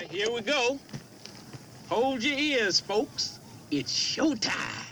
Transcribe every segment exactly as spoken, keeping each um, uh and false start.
Here we go. Hold your ears, folks. It's showtime.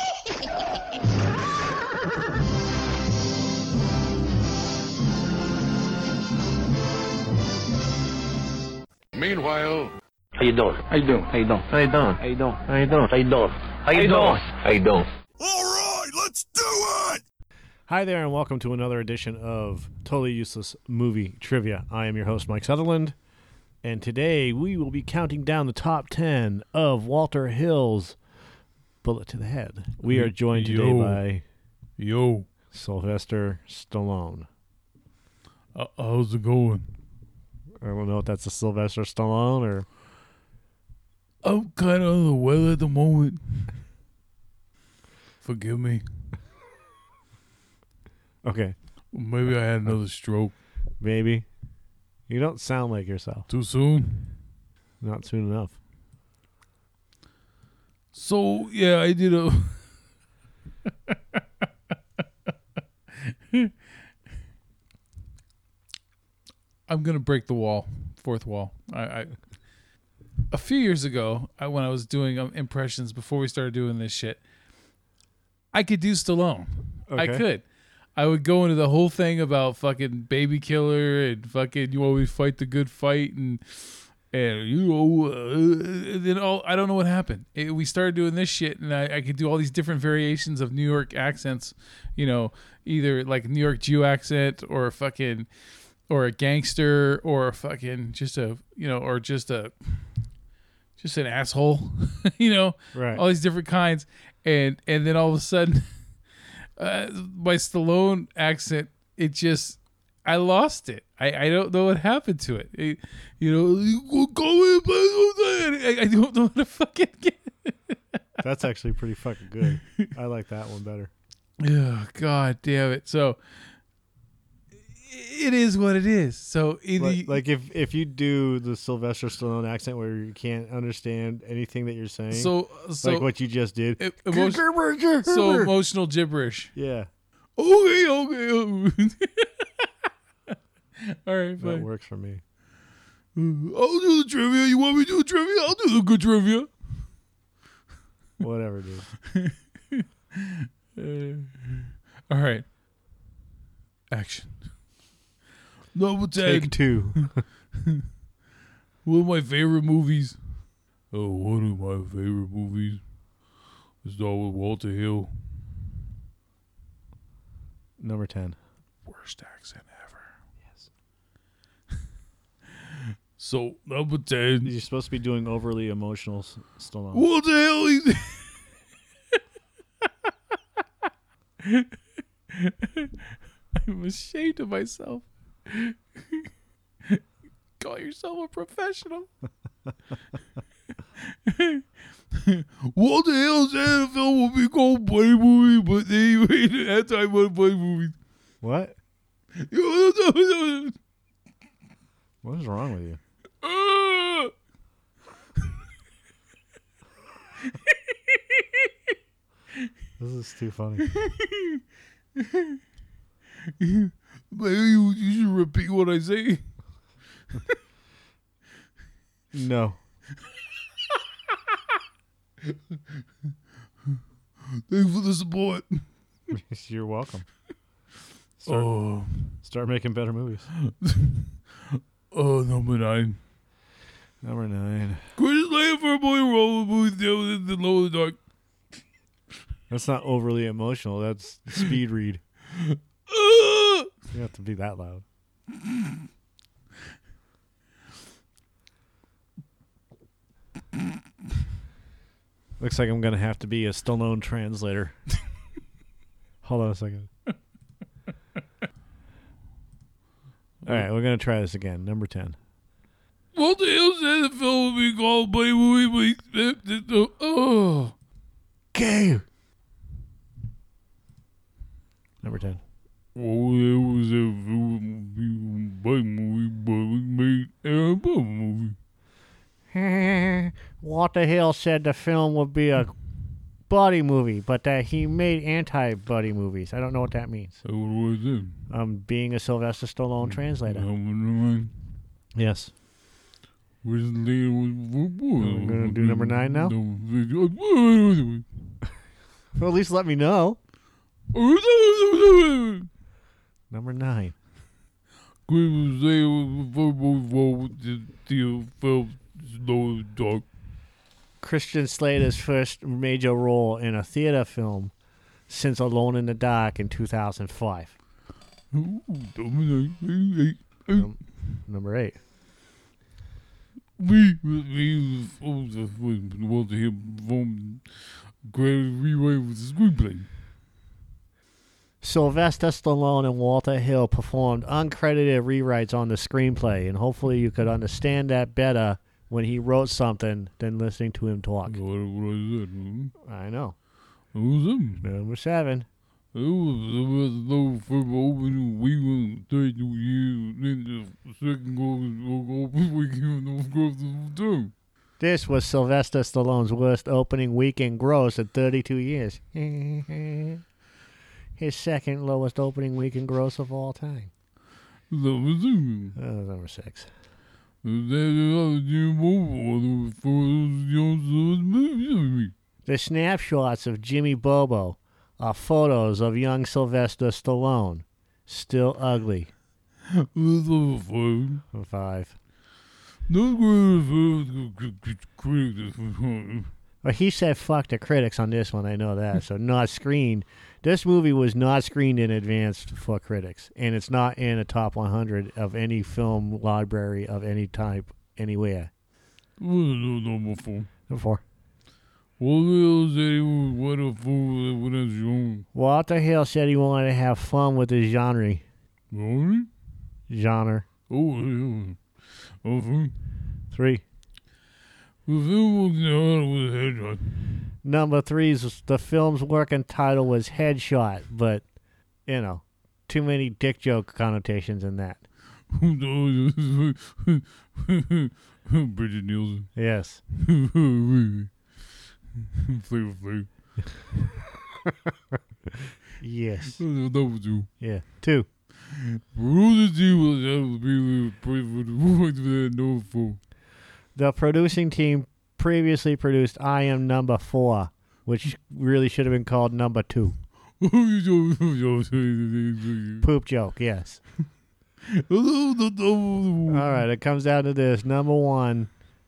Meanwhile, how you doing? How you doing? How you doing? How you doing? How you doing? How you doing? How you doing? How you doing? How you doing? All right, let's do it! Hi there, and welcome to another edition of Totally Useless Movie Trivia. I am your host, Mike Sutherland, and today we will be counting down the top ten of Walter Hill's Bullet to the Head. We are joined today Yo. by Yo, Sylvester Stallone. uh, how's it going? I don't know if that's a Sylvester Stallone or... I'm kind of on the weather at the moment. Forgive me. Okay, Maybe I had another stroke. maybe. You don't sound like yourself. Too soon? Not soon enough. So, yeah, I did a... I'm going to break the wall. Fourth wall. I, I A few years ago, I, when I was doing um, impressions before we started doing this shit, I could do Stallone. I Okay. could. I would go into the whole thing about fucking baby killer and fucking you always fight the good fight and and you know uh, then all I don't know what happened. It, we started doing this shit and I, I could do all these different variations of New York accents. You know, either like New York Jew accent or a fucking or a gangster or a fucking just a you know or just a just an asshole. You know, Right. all these different kinds and and then all of a sudden. Uh, my Stallone accent, it just, I lost it. I, I don't know what happened to it. It you know, I, I don't know what to fucking get. That's actually pretty fucking good. I like that one better. Oh, God damn it. So, it is what it is. So, in Like, the, like if, if you do the Sylvester Stallone accent where you can't understand anything that you're saying, so, so, like what you just did. e- emotion, so emotional gibberish. Yeah, Okay, okay. okay. All right, that fine. works for me. I'll do the trivia. You want me to do the trivia? I'll do the good trivia. Whatever, dude. Uh, all right. Action. Number ten. Take two. One of my favorite movies. Oh, one of my favorite movies. Let's start with Walter Hill. Number ten. Worst accent ever. Yes. So, number ten. You're supposed to be doing overly emotional S- Stallone. Walter Hill. He's I'm ashamed of myself. Call yourself a professional. Walter Hill said the film will be called Buddy Movie, but they made it anti-Buddy Movies. What? What is wrong with you? This is too funny. Maybe you, you should repeat what I say. No. Thanks for the support. You're welcome. Start, Oh, start making better movies. oh, number nine. Number nine. Chris Lane for a boy roller movie deal in the low of the dark. That's not overly emotional. That's speed read. Uh, You have to be that loud. Looks like I'm going to have to be a Stallone translator. Hold on a second. All right, we're going to try this again. Number ten. Walter Hill said the film would be called Buddy Movie, but oh. Okay. Number ten. Oh, there was a Buddy Movie, but we made a Buddy Movie. Walter Hill said the film would be a buddy movie, but that he made anti-buddy movies. I don't know what that means. So what was it? I'm being a Sylvester Stallone translator. Number nine. Yes. We're gonna do number nine now? Well, at least let me know. Number nine. Christian Slater's first major role in a theater film since Alone in the Dark in two thousand five. Um, number eight. We we want to hear from great rewrite with the screenplay. Sylvester Stallone and Walter Hill performed uncredited rewrites on the screenplay, and hopefully you could understand that better when he wrote something than listening to him talk. What, what is that? I know. What was that? Number seven. It was, it was no further opening. We went thirty years in the second goal. We gave no growth of the time. This was Sylvester Stallone's worst opening weekend gross in thirty-two years. His second lowest opening weekend gross of all time. That was it. That was number six. The snapshots of Jimmy Bobo are photos of young Sylvester Stallone. Still ugly. Number five. Well, he said fuck the critics on this one, I know that. So not screened. This movie was not screened in advance for critics, and it's not in a top one hundred of any film library of any type anywhere. Number four. Number four. What a fool. What a genre. Walter Hill said he wanted to have fun with his genre. Genre? Genre. Oh, yeah. Oh, Three. Number three's the film's working title was Headshot, but you know, too many dick joke connotations in that. Bridget Nielsen. Yes. Flavor Flav. Yes. Number two. Yeah. Two. The producing team previously produced I Am Number Four, which really should have been called Number Two. Poop joke, yes. All right, it comes down to this. Number one.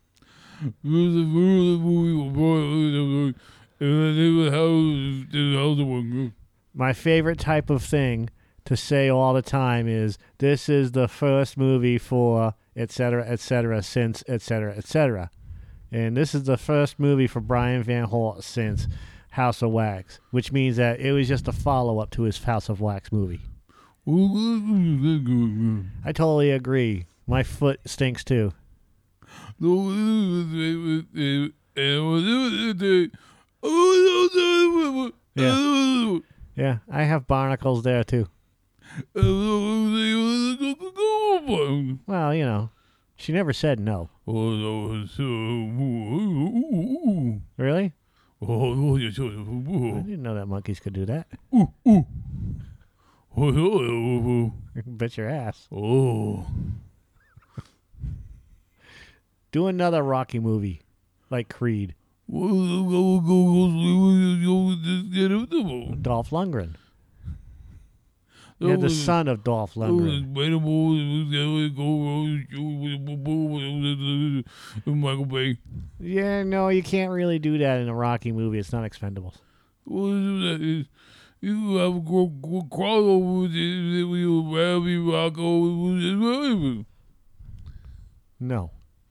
My favorite type of thing to say all the time is, this is the first movie for et cetera, et cetera, since et cetera, et cetera. And this is the first movie for Brian Van Holt since House of Wax, which means that it was just a follow-up to his House of Wax movie. I totally agree. My foot stinks too. Yeah. Yeah, I have barnacles there too. Well, you know, she never said no. Really? I didn't know that monkeys could do that. I can bet your ass. Oh. Do another Rocky movie, like Creed. Dolph Lundgren. You're the son of Dolph Lundgren. Michael Bay. Yeah, no, you can't really do that in a Rocky movie. It's not Expendables. You have a crossover with Rabbi Rocco. No.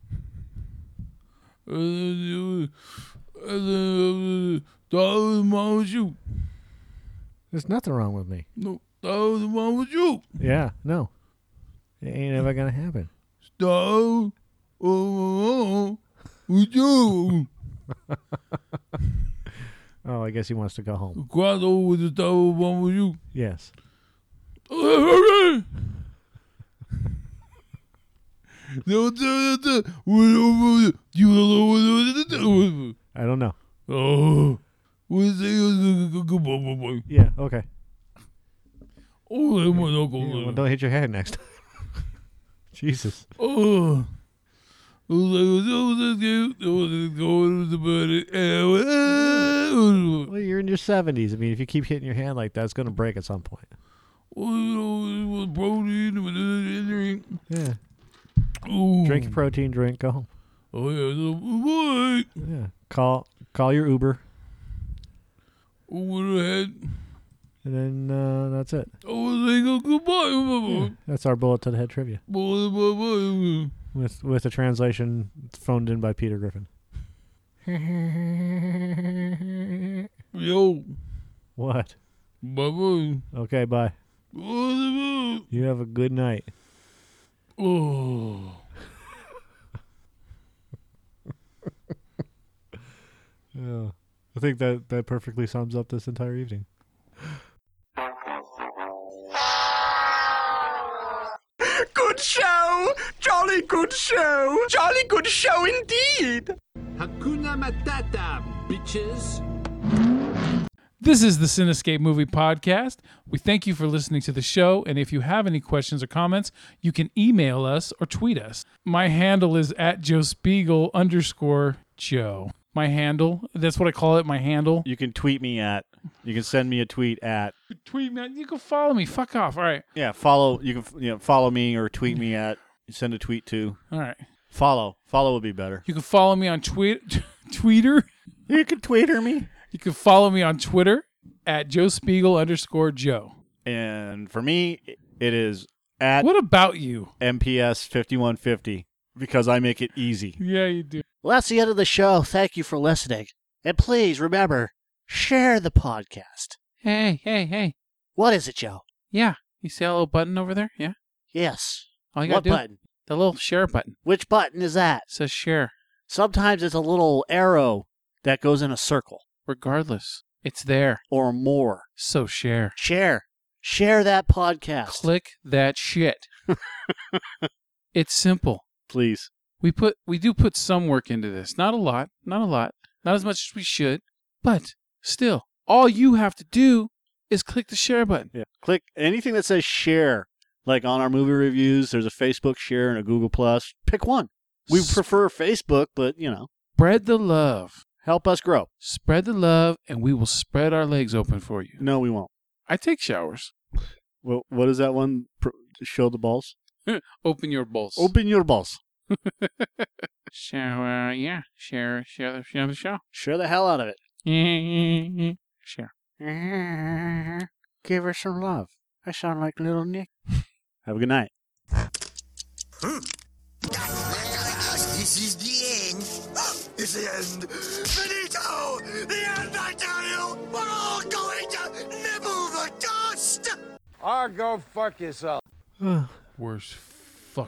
There's nothing wrong with me. No, what's wrong with you? Yeah, no. It ain't ever gonna happen. Stop. Oh, with you. Oh, I guess he wants to go home. Crossover with the Star Wars with you. Yes. I don't know. Oh, yeah, okay. Oh, yeah, well, don't hit your head next time. Jesus. Oh, Well, you're in your seventies. I mean, if you keep hitting your hand like that, it's going to break at some point. Yeah. Ooh. Drink your protein drink. Go home. Oh yeah, Yeah. Call call your Uber, over the head. and then uh, that's it. Oh, they go goodbye. Yeah, that's our bullet to the head trivia with with a translation phoned in by Peter Griffin. Yo, What? bye bye. Okay, bye. You have a good night. Oh. Yeah. I think that, that perfectly sums up this entire evening. Good show! Jolly good show! Jolly good show indeed! Hakuna Matata, bitches. This is the Cinescape Movie Podcast. We thank you for listening to the show, and if you have any questions or comments, you can email us or tweet us. My handle is at Joe Spiegel underscore Joe. My handle, that's what I call it, my handle. You can tweet me at, you can send me a tweet at, Tweet me, you can follow me. Fuck off. All right. yeah, follow, you can you know, follow me or tweet me at, send a tweet to. All right. Follow. Follow would be better. You can follow me on tweet, Twitter. You can tweeter me. You can follow me on Twitter at Joe Spiegel underscore Joe. And for me, it is at What about you? M P S fifty-one fifty because I make it easy. Yeah, you do. Well, that's the end of the show. Thank you for listening. And please remember, share the podcast. Hey, hey, hey. What is it, Joe? Yeah. You see that little button over there? Yeah. Yes. All you What gotta do, button? the little share button. Which button is that? It says share. Sometimes it's a little arrow that goes in a circle Regardless, it's there. or more. So share. Share. Share that podcast. Click that shit. It's simple. Please. We put we do put some work into this. Not a lot. Not a lot. Not as much as we should. But still, all you have to do is click the share button. Yeah. Click anything that says share. Like on our movie reviews, there's a Facebook share and a Google Plus. Pick one. We S- prefer Facebook, but, you know, Spread the love. help us grow. Spread the love, and we will spread our legs open for you. No, we won't. I take showers. Well, what is that one? Pro- show the balls? Open your balls. Open your balls. So, uh, yeah, share, share the, share the show. Share the hell out of it. Share. Give her some love. I sound like little Nick. Have a good night. This is the end. It's the end. Finito! The end, I tell you! We're all going to nibble the dust! Or go fuck yourself. Worst